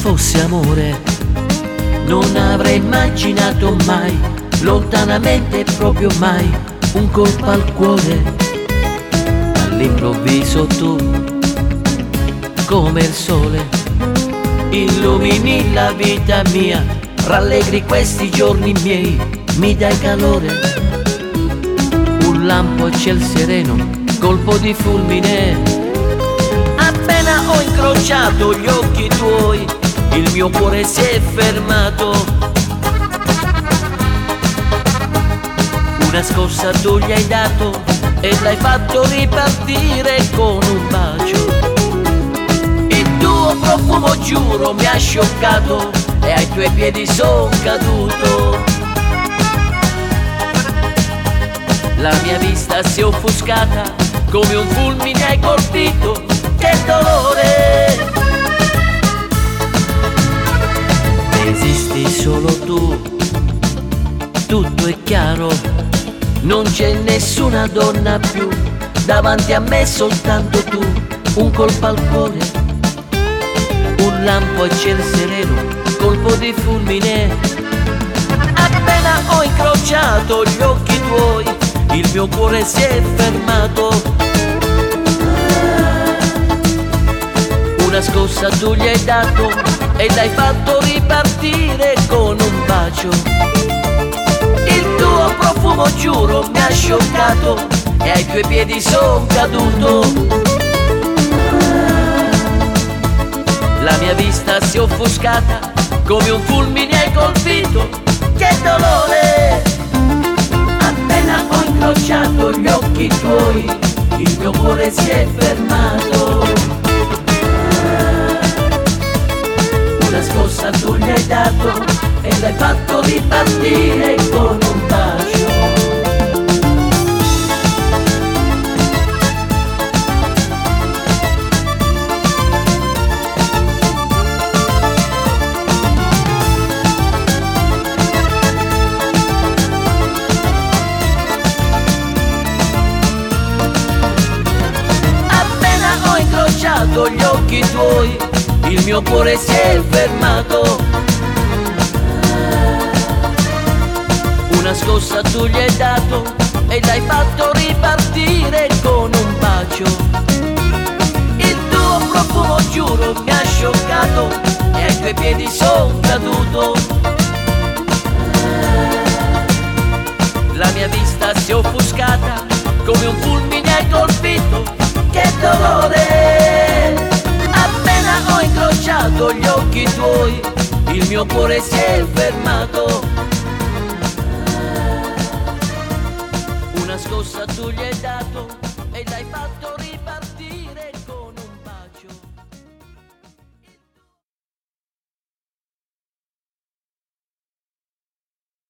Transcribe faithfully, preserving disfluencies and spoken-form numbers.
fosse amore, non avrei immaginato mai, lontanamente proprio mai, un colpo al cuore. All'improvviso tu, come il sole, illumini la vita mia, rallegri questi giorni miei, mi dai calore. Un lampo a ciel sereno, colpo di fulmine. Appena ho incrociato gli occhi tuoi, il mio cuore si è fermato. Una scossa tu gli hai dato e l'hai fatto ripartire con un bacio. Il tuo profumo, giuro, mi ha scioccato e ai tuoi piedi son caduto. La mia vista si è offuscata, come un fulmine hai colpito, che dolore! Esisti solo tu, tutto è chiaro, non c'è nessuna donna più, davanti a me soltanto tu, un colpo al cuore, un lampo a ciel sereno, colpo di fulmine. Appena ho incrociato gli occhi tuoi, il mio cuore si è fermato. Una scossa tu gli hai dato e l'hai fatto ripartire con un bacio. Il tuo profumo, giuro, mi ha scioccato e ai tuoi piedi son caduto. La mia vista si è offuscata, come un fulmine hai colpito, che dolore! Appena ho incrociato gli occhi tuoi, il mio cuore si è fermato. Una scossa tu gli hai dato e l'hai fatto ripartire con un bacio. Gli occhi tuoi, il mio cuore si è fermato. Una scossa tu gli hai dato e l'hai fatto ripartire con un bacio. Il tuo profumo, giuro, mi ha scioccato e ai tuoi piedi son caduto. La mia vista si è offuscata, come un fulmine hai colpito, che dolore! Appena ho incrociato gli occhi tuoi, il mio cuore si è fermato. Una scossa tu gli hai dato e l'hai fatto ripartire.